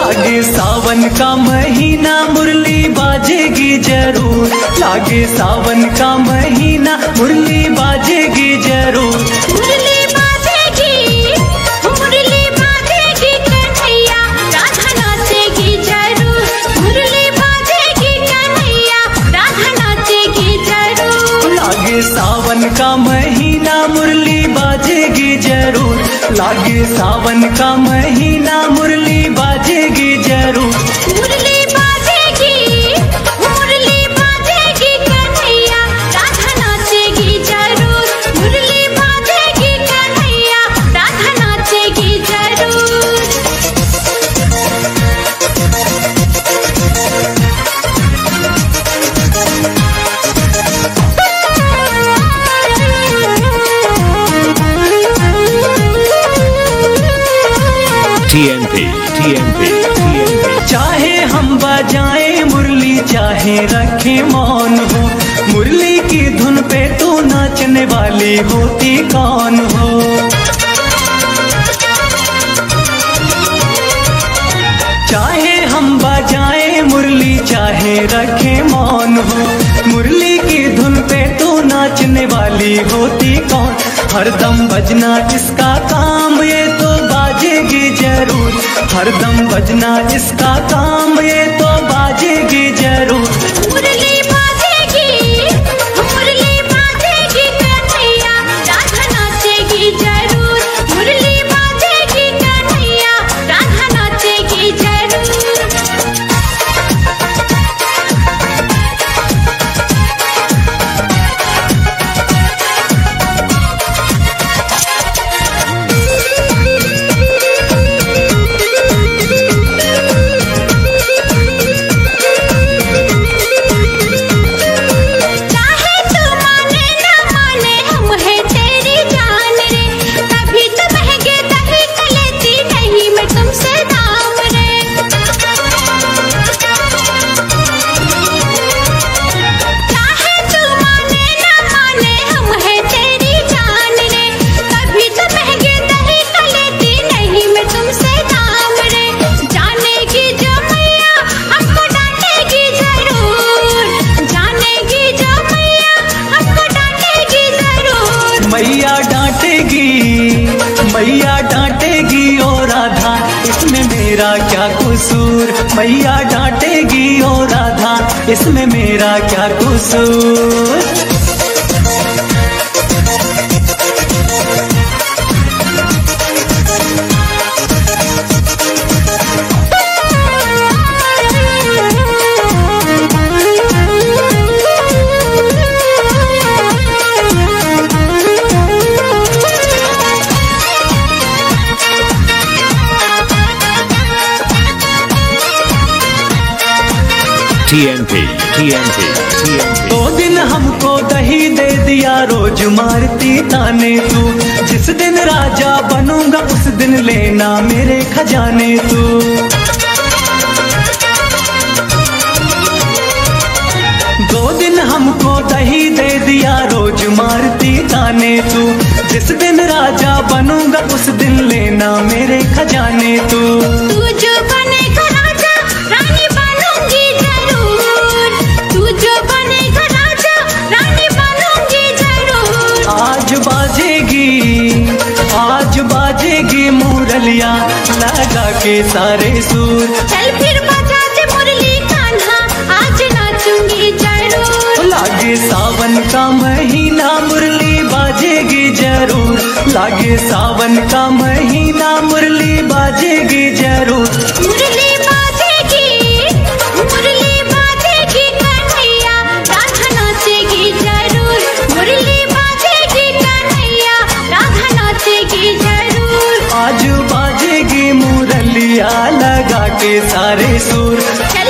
लागे सावन का महीना मुरली बाजेगी जरूर, लागे सावन का महीना मुरली बाजेगी जरूर। मुरली बाजेगी कन्हैया राधा नाचेगी जरूर, मुरली बाजेगी कन्हैया राधा नाचेगी जरूर। लागे सावन का महीना मुरली बाजेगी जरूर, लागे सावन का महीना मुरली बाजेगी जरूर। मुरली बाजेगी कन्हैया राधा नाचेगी जरूर, मुरली बाजेगी कन्हैया राधा नाचेगी जरूर। TNP चाहे हम बजाएं मुरली चाहे रखें मौन हो, मुरली की धुन पे तो नाचने वाली होती कौन हो। चाहे हम बजाएं मुरली चाहे रखें मौन हो, मुरली की धुन पे तो नाचने वाली होती कौन। हरदम बजना इसका काम ये तो बाजेगी जरूर, हरदम बजना इसका काम ये तो बाजेगी जरूर। मुरली बाजेगी कन्हैया राधा नाचेगी जरूर, मुरली बाजेगी कन्हैया राधा नाचेगी जरूर। मैया डांटेगी ओ राधा इसमें मेरा क्या कसूर, मैया डांटेगी ओ राधा इसमें मेरा क्या कसूर। TNP दो दिन हमको दही दे दिया रोज मारती ताने तू, जिस दिन राजा बनूंगा उस दिन लेना मेरे खजाने तू। दो दिन हमको दही दे दिया रोज मारती ताने तू, जिस दिन राजा बनूंगा उस दिन लेना मेरे खजाने तू। तू जो बनेगा राजा रानी बनूंगी जरूर, तू जो बनेगा राजा रानी बनूंगी जरूर। आज बाजेगी मुरलिया लगा के सारे सूर। चल फिर बजा दे मुरली कान्हा आज नाचूंगी जरूर। लागे सावन का महीना मुरली बाजेगी जरूर, लागे सावन का महीना मुरली बाजेगी जरूर। मुरली बाजेगी कन्हैया राधा नाचेगी जरूर, मुरली बाजेगी कन्हैया राधा नाचेगी जरूर। आज बाजेगी मुरलिया लगा के सारे सूर।